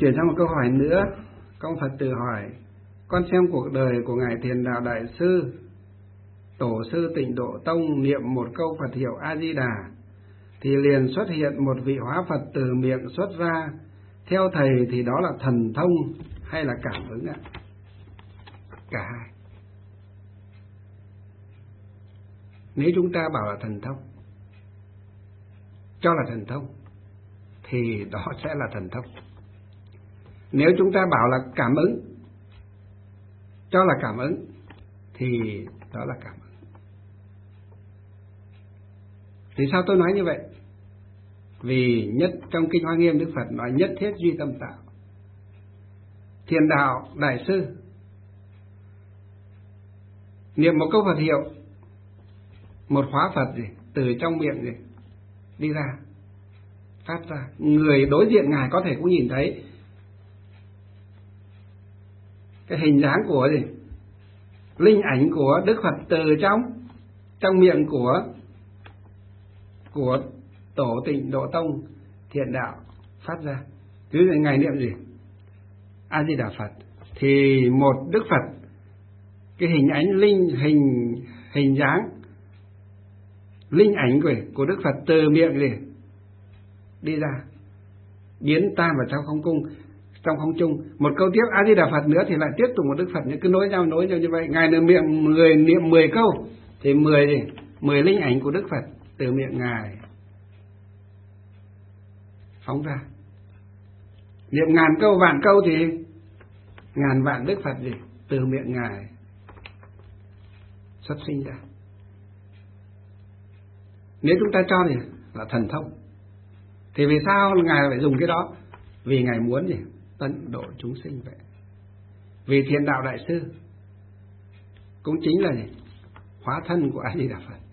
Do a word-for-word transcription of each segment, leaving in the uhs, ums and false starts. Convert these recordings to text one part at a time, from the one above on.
Chuyển sang một câu hỏi nữa. Có một Phật tử hỏi: con xem cuộc đời của Ngài Thiền Đạo Đại Sư, Tổ sư Tịnh Độ Tông niệm một câu Phật hiệu A-di-đà thì liền xuất hiện một vị hóa Phật từ miệng xuất ra. Theo thầy thì đó là thần thông hay là cảm ứng ạ? Cả hai. Nếu chúng ta bảo là thần thông, cho là thần thông, thì đó sẽ là thần thông. Nếu chúng ta bảo là cảm ứng, cho là cảm ứng, thì đó là cảm ứng. Thì sao tôi nói như vậy? Vì nhất trong Kinh Hoa Nghiêm Đức Phật nói nhất thiết duy tâm tạo. Thiền Đạo Đại Sư niệm một câu Phật hiệu, một hóa Phật gì từ trong miệng gì đi ra, phát ra. Người đối diện Ngài có thể cũng nhìn thấy cái hình dáng của gì, linh ảnh của Đức Phật từ trong trong miệng của của Tổ Tịnh Độ Tông Thiện Đạo phát ra. Ví dụ Ngài niệm gì A Di Đà Phật thì một Đức Phật, cái hình ảnh linh hình hình dáng linh ảnh của, của Đức Phật từ miệng gì đi ra, biến tan vào trong không cung, trong không trung. Một câu tiếp A Di Đà Phật nữa thì lại tiếp tục một Đức Phật nữa, cứ nối nhau nối nhau như vậy. Ngài niệm miệng người niệm mười câu thì mười gì mười linh ảnh của Đức Phật từ miệng Ngài phóng ra. Niệm ngàn câu vạn câu thì ngàn vạn Đức Phật gì từ miệng Ngài xuất sinh ra. Nếu chúng ta cho thì là thần thông, thì vì sao Ngài phải dùng cái đó? Vì Ngài muốn gì tận độ chúng sinh vậy. Vì Thiền Đạo Đại Sư cũng chính là gì hóa thân của A Di Đà Phật.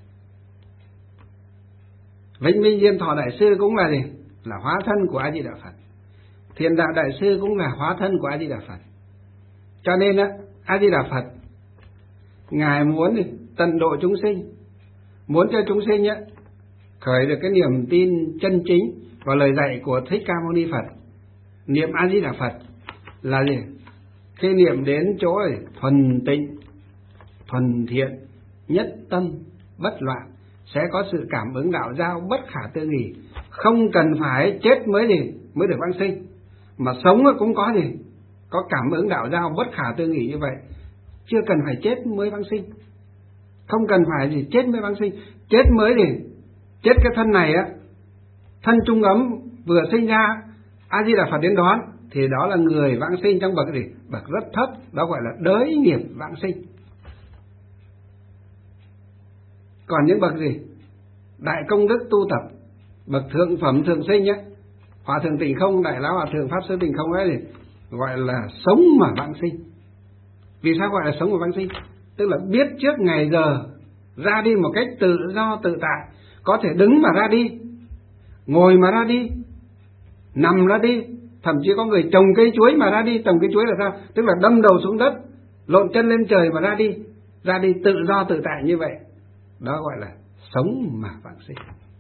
Vĩnh Minh Diêm Thọ Đại Sư cũng là gì là hóa thân của A Di Đà Phật. Thiền Đạo Đại Sư cũng là hóa thân của A Di Đà Phật. Cho nên á, A Di Đà Phật Ngài muốn gì tận độ chúng sinh, muốn cho chúng sinh á khởi được cái niềm tin chân chính vào lời dạy của Thích Ca Mâu Ni Phật. Niệm A Di Đà Phật là gì? Khi niệm đến chỗ này, thuần tịnh, thuần thiện, nhất tâm, bất loạn, sẽ có sự cảm ứng đạo giao bất khả tư nghị. Không cần phải chết mới gì mới được vãng sinh, mà sống cũng có gì có cảm ứng đạo giao bất khả tư nghị như vậy. Chưa cần phải chết mới vãng sinh, không cần phải gì chết mới vãng sinh. Chết mới thì chết cái thân này á, thân trung ấm vừa sinh ra, A Di Đà Phật đến đón thì đó là người vãng sinh trong bậc gì bậc rất thấp, đó gọi là đới nghiệp vãng sinh. Còn những bậc gì đại công đức tu tập, bậc thượng phẩm thượng sinh nhé, Hòa Thượng Tịnh Không, Đại Lão Hòa Thượng Pháp Sư Tịnh Không ấy thì gọi là sống mà vãng sinh. Vì sao gọi là sống mà vãng sinh? Tức là biết trước ngày giờ ra đi một cách tự do tự tại, có thể đứng mà ra đi, ngồi mà ra đi, nằm ra đi, thậm chí có người trồng cây chuối mà ra đi. Trồng cây chuối là sao? Tức là đâm đầu xuống đất, lộn chân lên trời mà ra đi, ra đi tự do tự tại như vậy. Đó gọi là sống mà vãng sinh.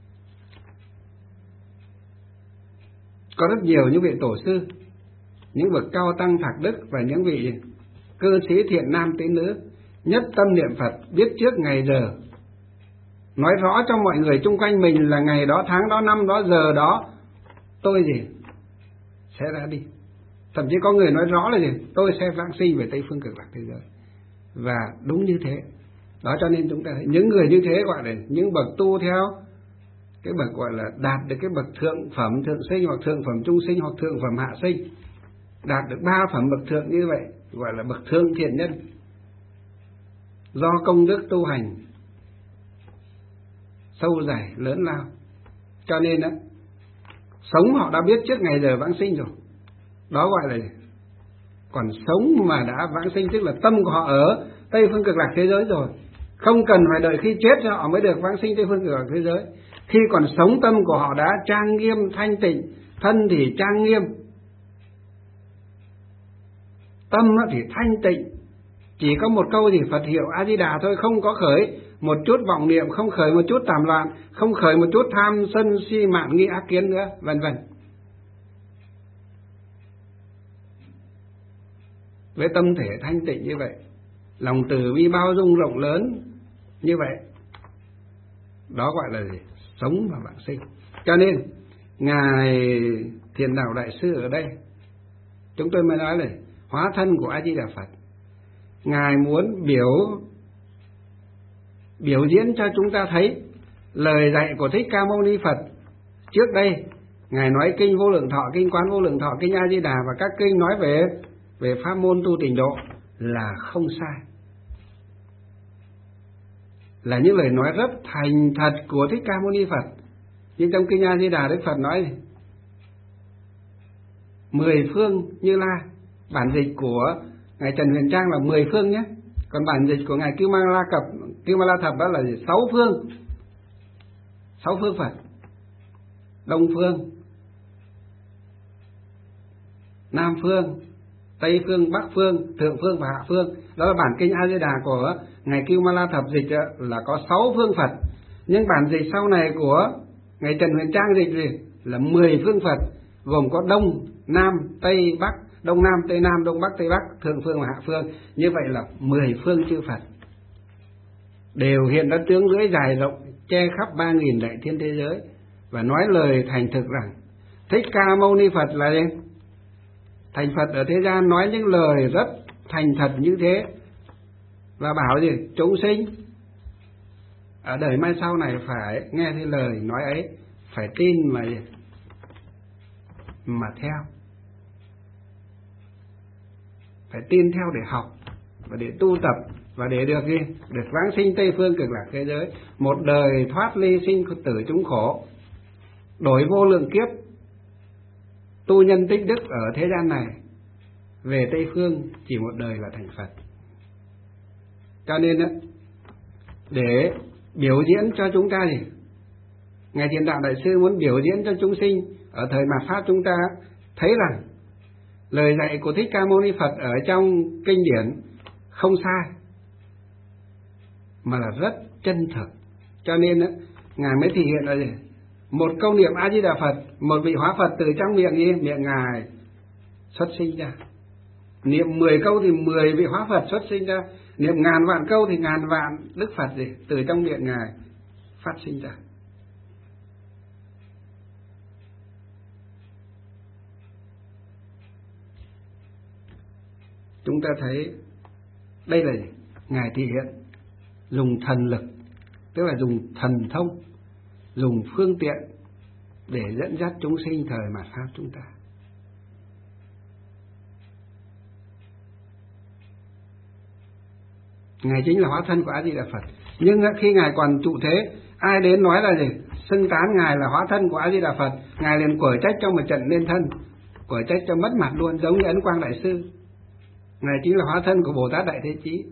Có rất nhiều những vị tổ sư, những bậc cao tăng thạc đức và những vị cư sĩ thiện nam tín nữ nhất tâm niệm Phật, biết trước ngày giờ, nói rõ cho mọi người chung quanh mình là ngày đó, tháng đó, năm đó, giờ đó tôi gì sẽ ra đi. Thậm chí có người nói rõ là gì tôi sẽ vãng sinh về Tây Phương Cực Lạc thế giới. Và đúng như thế đó, cho nên chúng ta thấy những người như thế gọi là những bậc tu theo cái bậc gọi là đạt được cái bậc thượng phẩm thượng sinh, hoặc thượng phẩm trung sinh, hoặc thượng phẩm hạ sinh. Đạt được ba phẩm bậc thượng như vậy gọi là bậc thượng thiện nhân, do công đức tu hành sâu dày lớn lao. Cho nên đó, sống họ đã biết trước ngày giờ vãng sinh rồi, đó gọi là. Còn sống mà đã vãng sinh tức là tâm của họ ở Tây Phương Cực Lạc thế giới rồi, không cần phải đợi khi chết họ mới được vãng sinh Tây Phương Cực Lạc thế giới. Khi còn sống tâm của họ đã trang nghiêm thanh tịnh, thân thì trang nghiêm, tâm thì thanh tịnh. Chỉ có một câu gì Phật hiệu A Di Đà thôi, không có khởi một chút vọng niệm, không khởi một chút tàm loạn, không khởi một chút tham sân si mạn nghi ác kiến nữa, vân vân. với tâm thể thanh tịnh như vậy, lòng từ bi bao dung rộng lớn như vậy, đó gọi là gì? Sống và vãng sinh. Cho nên ngài Thiền Đạo Đại Sư ở đây, chúng tôi mới nói là hóa thân của A Di Đà Phật. Ngài muốn biểu biểu diễn cho chúng ta thấy lời dạy của Thích Ca Mâu Ni Phật. Trước đây ngài nói kinh Vô Lượng Thọ, kinh Quán Vô Lượng Thọ, kinh A Di Đà và các kinh nói về về pháp môn tu tịnh độ là không sai, là những lời nói rất thành thật của Thích Ca Mâu Ni Phật. Nhưng trong kinh A Di Đà, Đức Phật nói mười phương Như Lai, bản dịch của ngài Trần Huyền Trang là mười phương nhé, còn bản dịch của ngài Kiêu Ma La Cập, Kiêu Ma La Thập đó là gì? sáu phương, sáu phương Phật: Đông phương, Nam phương, Tây phương, Bắc phương, Thượng phương và Hạ phương. Đó là bản kinh A Di Đà của ngài Kiêu Ma La Thập dịch là có sáu phương Phật. Nhưng bản dịch sau này của ngài Trần Huyền Trang dịch gì là mười phương Phật, gồm có Đông, Nam, Tây, Bắc, Đông Nam, Tây Nam, Đông Bắc, Tây Bắc, Thượng phương và Hạ phương. Như vậy là mười phương chư Phật đều hiện ra tướng lưỡi dài rộng, che khắp ba nghìn đại thiên thế giới, và nói lời thành thực rằng Thích Ca Mâu Ni Phật là gì? Thành Phật ở thế gian nói những lời rất thành thật như thế, và bảo gì? Chúng sinh ở đời mai sau này phải nghe thấy lời nói ấy, phải tin mà gì? Mà theo, phải tin theo để học và để tu tập, và để được gì? Được vãng sinh Tây phương cực lạc thế giới, một đời thoát ly sinh tử chúng khổ, đổi vô lượng kiếp tu nhân tích đức ở thế gian này, về Tây phương chỉ một đời là thành Phật. Cho nên đó, để biểu diễn cho chúng ta gì? Ngài Thiền Đạo Đại Sư muốn biểu diễn cho chúng sinh ở thời mạt Pháp chúng ta thấy rằng lời dạy của Thích Ca Mâu Ni Phật ở trong kinh điển không sai, mà là rất chân thực. Cho nên đó, Ngài mới thể hiện là gì? Một câu niệm A Di Đà Phật, một vị hóa Phật từ trong miệng gì? Miệng Ngài xuất sinh ra. Niệm mười câu thì mười vị hóa Phật xuất sinh ra. Niệm ngàn vạn câu thì ngàn vạn Đức Phật gì? Từ trong miệng Ngài phát sinh ra. Chúng ta thấy đây là Ngài thể hiện dùng thần lực, tức là dùng thần thông, dùng phương tiện để dẫn dắt chúng sinh thời mạt Pháp chúng ta. Ngài chính là hóa thân của A Di Đà Phật. Nhưng khi Ngài còn trụ thế, ai đến nói là gì? Xưng tán Ngài là hóa thân của A Di Đà Phật, Ngài liền quở trách trong một trận nên thân, quở trách cho mất mặt luôn, giống như Ấn Quang Đại Sư. Ngài chính là hóa thân của Bồ Tát Đại Thế Chí.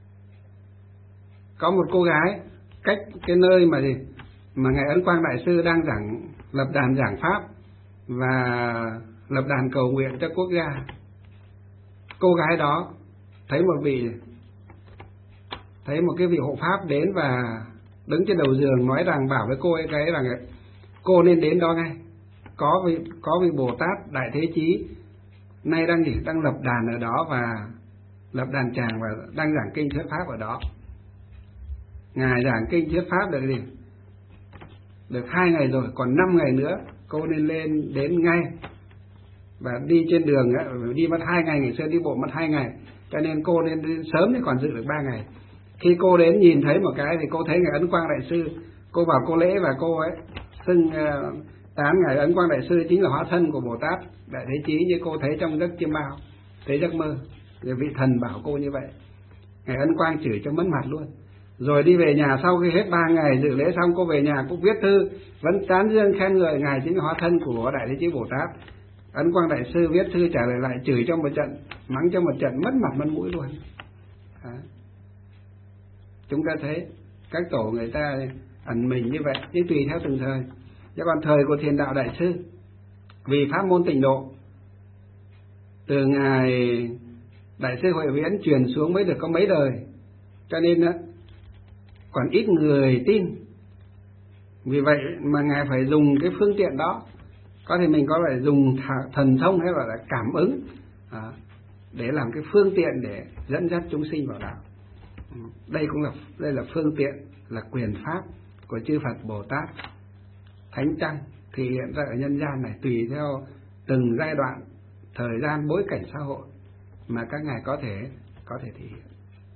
Có một cô gái cách cái nơi mà gì mà ngài Ấn Quang Đại Sư đang giảng, lập đàn giảng pháp và lập đàn cầu nguyện cho quốc gia. Cô gái đó thấy một vị thấy một cái vị hộ pháp đến và đứng trên đầu giường nói rằng, bảo với cô ấy cái rằng cô nên đến đó ngay, có vị có vị Bồ Tát Đại Thế Chí nay đang gì đang lập đàn ở đó, và lập đàn tràng và đang giảng kinh thuyết pháp ở đó. Ngài giảng kinh thuyết pháp được gì được hai ngày rồi, còn năm ngày nữa cô nên lên đến ngay, và đi trên đường đi mất hai ngày, ngày xưa đi bộ mất hai ngày, cho nên cô nên đến sớm thì còn dự được ba ngày. Khi cô đến nhìn thấy một cái thì cô thấy ngài Ấn Quang Đại Sư, cô vào cô lễ và cô ấy xưng uh, tán ngài Ấn Quang Đại Sư chính là hóa thân của Bồ Tát Đại Thế Chí, như cô thấy trong giấc chiêm bao, thấy giấc mơ. Rồi vị thần bảo cô như vậy, ngài Ấn Quang chửi cho mất mặt luôn. Rồi đi về nhà, sau khi hết ba ngày dự lễ xong, cô về nhà cũng viết thư vẫn tán dương khen ngợi ngài chính là hóa thân của Đại Thế Chí Bồ Tát. Ấn Quang Đại Sư viết thư trả lời lại, chửi cho một trận, mắng cho một trận, mất mặt mất mũi luôn. À, chúng ta thấy các tổ người ta ẩn mình như vậy, nhưng tùy theo từng thời. Chứ còn thời của Thiền Đạo Đại Sư, vì pháp môn tịnh độ, từ ngài Đại sư Huệ Viễn truyền xuống mới được có mấy đời, cho nên đó, còn ít người tin. Vì vậy mà ngài phải dùng cái phương tiện đó. Có thể mình có phải dùng thần thông hay là cảm ứng à, để làm cái phương tiện để dẫn dắt chúng sinh vào đạo. Đây cũng là đây là phương tiện, là quyền pháp của chư Phật Bồ Tát Thánh Tăng thể hiện ra ở nhân gian này, tùy theo từng giai đoạn, thời gian, bối cảnh xã hội mà các ngài có thể có thể thể hiện.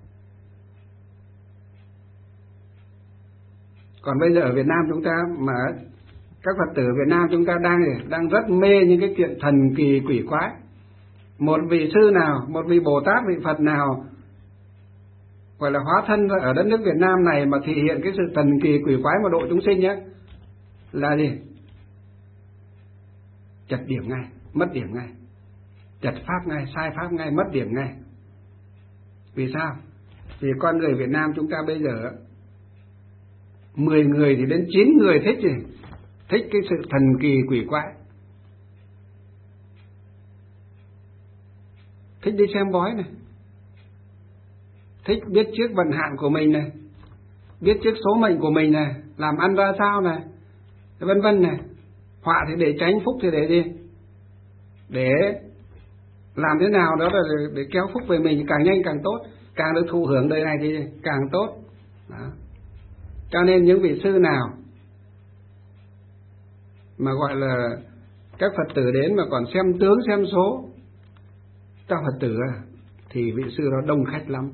Còn bây giờ ở Việt Nam chúng ta mà các Phật tử Việt Nam chúng ta đang đang rất mê những cái chuyện thần kỳ quỷ quái. Một vị sư nào, một vị Bồ Tát, vị Phật nào gọi là hóa thân ở đất nước Việt Nam này mà thể hiện cái sự thần kỳ quỷ quái mà độ chúng sinh nhé, là gì? Chặt điểm ngay, mất điểm ngay. Chặt pháp ngay, sai pháp ngay, mất điểm ngay. Vì sao? Vì con người Việt Nam chúng ta bây giờ mười người thì đến chín người thích gì? Thích cái sự thần kỳ quỷ quái. Thích đi xem bói này, thích biết trước vận hạn của mình này, biết trước số mệnh của mình này, làm ăn ra sao này, vân vân này. Họa thì để tránh, phúc thì để gì? Để làm thế nào đó là để, để kéo phúc về mình, càng nhanh càng tốt, càng được thụ hưởng đời này thì càng tốt. Đó. Cho nên những vị sư nào mà gọi là các Phật tử đến mà còn xem tướng xem số cho Phật tử thì vị sư đó đông khách lắm.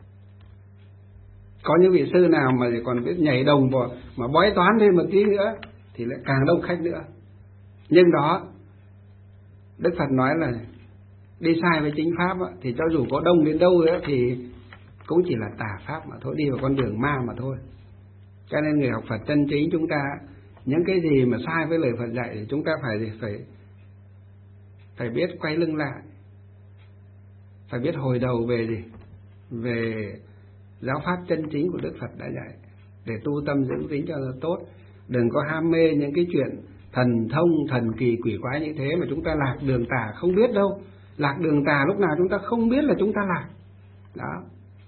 Có những vị sư nào mà còn biết nhảy đồng vào mà bói toán thêm một tí nữa thì lại càng đông khách nữa. Nhưng đó Đức Phật nói là đi sai với chính pháp thì cho dù có đông đến đâu nữa thì cũng chỉ là tà pháp mà thôi, đi vào con đường ma mà thôi. Cho nên người học Phật chân chính chúng ta, những cái gì mà sai với lời Phật dạy thì chúng ta phải phải phải biết quay lưng lại, phải biết hồi đầu về gì, về giáo pháp chân chính của Đức Phật đã dạy, để tu tâm dưỡng tính cho nó tốt. Đừng có ham mê những cái chuyện thần thông, thần kỳ quỷ quái như thế mà chúng ta lạc đường tà không biết đâu. Lạc đường tà lúc nào chúng ta không biết là chúng ta lạc. Đó.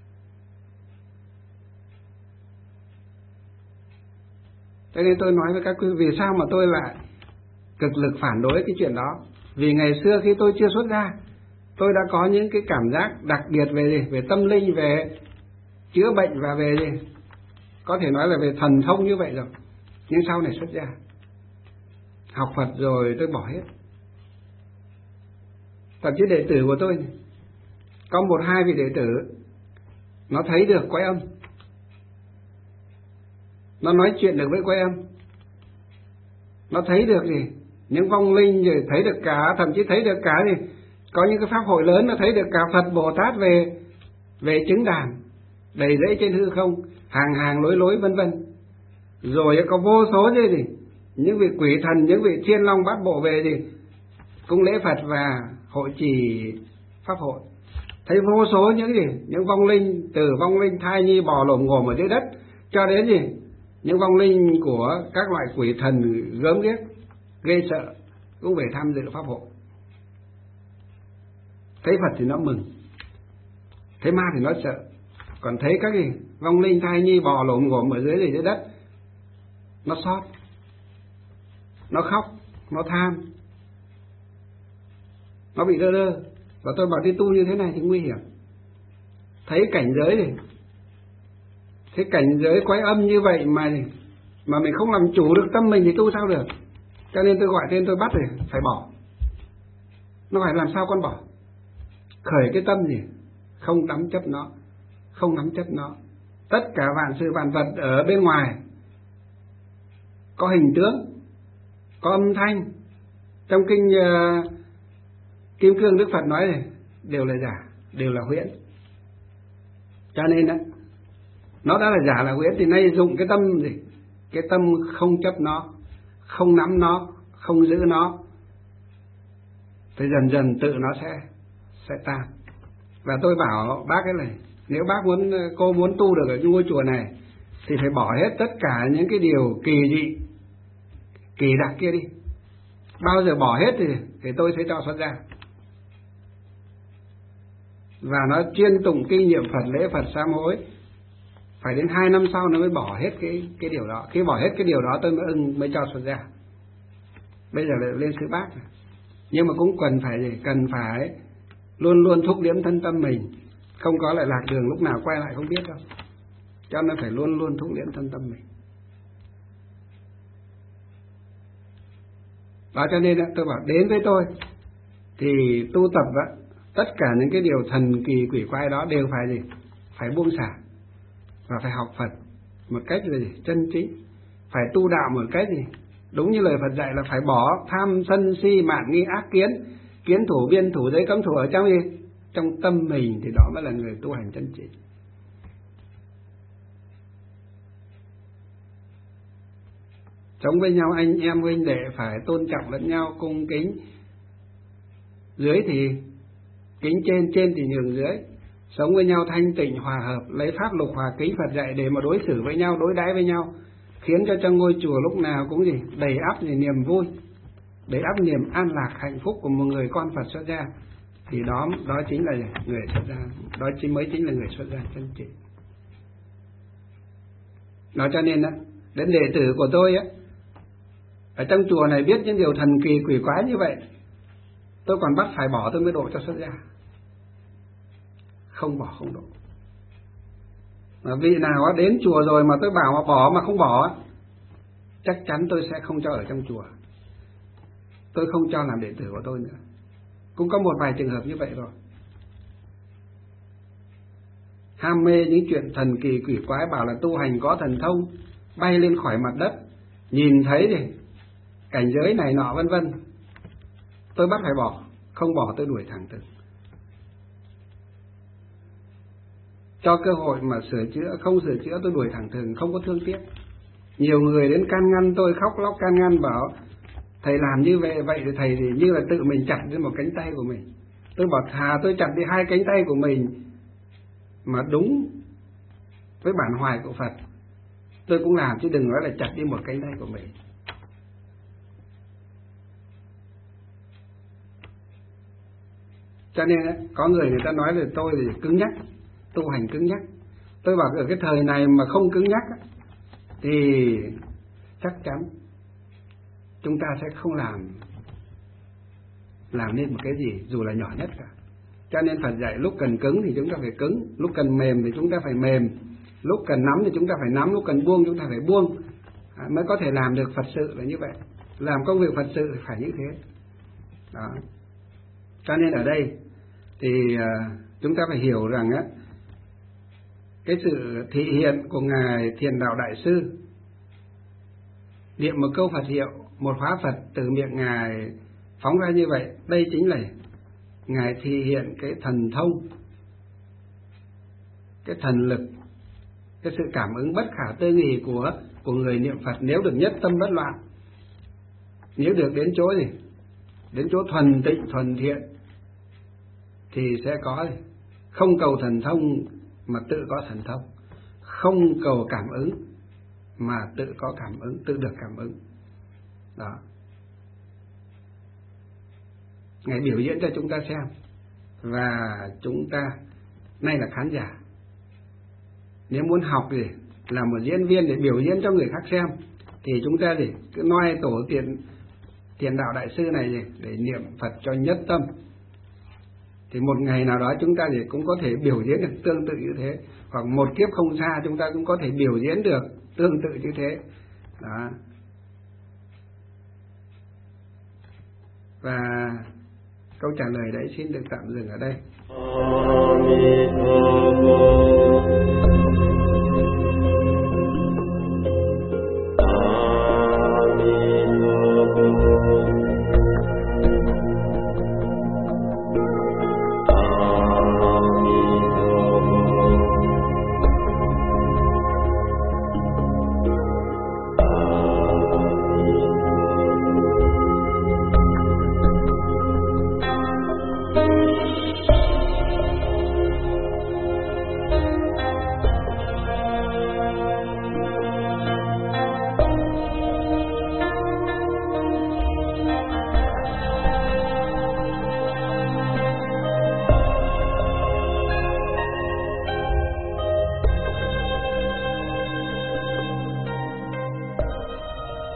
Cho nên tôi nói với các quý vị, vì sao mà tôi lại cực lực phản đối cái chuyện đó? Vì ngày xưa khi tôi chưa xuất gia, tôi đã có những cái cảm giác đặc biệt về gì? Về tâm linh, về chữa bệnh và về gì? Có thể nói là về thần thông như vậy rồi. Nhưng sau này xuất gia, học Phật rồi tôi bỏ hết. Thậm chí đệ tử của tôi có một hai vị đệ tử nó thấy được quái âm, nó nói chuyện được với quái âm, nó thấy được gì những vong linh, rồi thấy được cả, thậm chí thấy được cả gì có những cái pháp hội lớn, nó thấy được cả Phật Bồ Tát về về chứng đàn đầy rẫy trên hư không, hàng hàng lối lối vân vân. Rồi có vô số gì gì những vị quỷ thần, những vị thiên long bát bộ về gì cung lễ Phật và hội trì pháp hội. Thấy vô số những gì những vong linh, từ vong linh thai nhi bò lổm ngổm ở dưới đất cho đến gì những vong linh của các loại quỷ thần gớm ghiếc ghê sợ cũng về tham dự pháp hội. Thấy Phật thì nó mừng, thấy ma thì nó sợ. Còn thấy các gì vong linh thai nhi bò lổm ngổm ở dưới gì dưới đất, nó xót, nó khóc, nó tham, nó bị đơ đơ. Và tôi bảo đi tu như thế này thì nguy hiểm. Thấy cảnh giới này, thấy cảnh giới quái âm như vậy mà mà mình không làm chủ được tâm mình thì tu sao được. Cho nên tôi gọi tên tôi bắt rồi, phải bỏ. Nó phải làm sao con bỏ? Khởi cái tâm gì? Không nắm chấp nó, không nắm chấp nó. Tất cả vạn sự vạn vật ở bên ngoài có hình tướng, có âm thanh. Trong kinh uh, Kim Cương Đức Phật nói này, đều là giả, đều là huyễn. Cho nên đó, nó đã là giả là huyễn thì nay dụng cái tâm gì? Cái tâm không chấp nó, không nắm nó, không giữ nó, thì dần dần tự nó sẽ sẽ tan. Và tôi bảo bác cái này, nếu bác muốn, cô muốn tu được ở ngôi chùa này thì phải bỏ hết tất cả những cái điều kỳ dị, kỳ đặc kia đi. Bao giờ bỏ hết thì, thì tôi sẽ cho xuất gia. Và nó chuyên tụng kinh niệm Phật, lễ Phật, sám hối. Phải đến hai năm sau nó mới bỏ hết cái cái điều đó. Khi bỏ hết cái điều đó tôi mới ưng mới cho xuất gia. Bây giờ lại lên sư bác. Nhưng mà cũng cần phải gì? Cần phải luôn luôn thúc liễm thân tâm mình, không có lại lạc đường lúc nào quay lại không biết đâu. Cho nên phải luôn luôn thúc liễm thân tâm mình. Đó cho nên tôi bảo đến với tôi thì tu tập đó, tất cả những cái điều thần kỳ quỷ quái đó đều phải gì? Phải buông xả và phải học Phật một cách gì? Chân chính. Phải tu đạo một cách gì? Đúng như lời Phật dạy là phải bỏ tham sân si mạn nghi ác kiến, kiến thủ biên thủ giới cấm thủ ở trong gì? Trong tâm mình, thì đó mới là người tu hành chân chính. Sống với nhau anh em huynh đệ phải tôn trọng lẫn nhau, cung kính. Dưới thì kính trên, trên thì nhường dưới. Sống với nhau thanh tịnh hòa hợp, lấy pháp lục hòa kính Phật dạy để mà đối xử với nhau, đối đãi với nhau, khiến cho trong ngôi chùa lúc nào cũng gì? Đầy ắp gì? Niềm vui, đầy ắp niềm an lạc hạnh phúc của một người con Phật xuất gia. Thì đó đó chính là người xuất gia, đó chính mới chính là người xuất gia chân chính. Nói cho nên á, đến đệ tử của tôi á, ở trong chùa này biết những điều thần kỳ quỷ quái như vậy, tôi còn bắt phải bỏ tôi mới độ cho xuất gia. Không bỏ không độ. Mà vị nào đến chùa rồi mà tôi bảo mà bỏ mà không bỏ, chắc chắn tôi sẽ không cho ở trong chùa. Tôi không cho làm đệ tử của tôi nữa. Cũng có một vài trường hợp như vậy rồi. Ham mê những chuyện thần kỳ quỷ quái, bảo là tu hành có thần thông, bay lên khỏi mặt đất, nhìn thấy thì cảnh giới này nọ vân vân. Tôi bắt phải bỏ, không bỏ tôi đuổi thẳng từ. Cho cơ hội mà sửa chữa, không sửa chữa tôi đuổi thẳng thừng, không có thương tiếc. Nhiều người đến can ngăn tôi, khóc lóc can ngăn bảo thầy làm như vậy vậy thì thầy thì như là tự mình chặt đi một cánh tay của mình. Tôi bảo thà tôi chặt đi hai cánh tay của mình mà đúng với bản hoài của Phật, tôi cũng làm, chứ đừng nói là chặt đi một cánh tay của mình. Cho nên có người người ta nói là tôi thì cứng nhắc, tu hành cứng nhắc. Tôi bảo ở cái thời này mà không cứng nhắc thì chắc chắn chúng ta sẽ không làm làm nên một cái gì dù là nhỏ nhất cả. Cho nên Phật dạy lúc cần cứng thì chúng ta phải cứng, lúc cần mềm thì chúng ta phải mềm, lúc cần nắm thì chúng ta phải nắm, lúc cần buông chúng ta phải buông, à, mới có thể làm được Phật sự là như vậy. Làm công việc Phật sự phải như thế đó. Cho nên ở đây thì uh, chúng ta phải hiểu rằng á, cái sự thị hiện của Ngài Thiền Đạo Đại Sư, niệm một câu Phật hiệu, một hóa Phật từ miệng Ngài phóng ra như vậy, đây chính là Ngài thị hiện cái thần thông, cái thần lực, cái sự cảm ứng bất khả tư nghị của của người niệm Phật. Nếu được nhất tâm bất loạn, nếu được đến chỗ gì, đến chỗ thuần tịnh thuần thiện, thì sẽ có không cầu thần thông mà tự có thần thông, không cầu cảm ứng mà tự có cảm ứng, tự được cảm ứng đó. Ngài biểu diễn cho chúng ta xem, và chúng ta nay là khán giả, nếu muốn học gì là một diễn viên để biểu diễn cho người khác xem, thì chúng ta gì cứ noi tổ tiền Thiền Đạo Đại Sư này gì để niệm Phật cho nhất tâm, thì một ngày nào đó chúng ta thì cũng có thể biểu diễn được tương tự như thế, hoặc một kiếp không xa chúng ta cũng có thể biểu diễn được tương tự như thế đó. Và câu trả lời đấy xin được tạm dừng ở đây.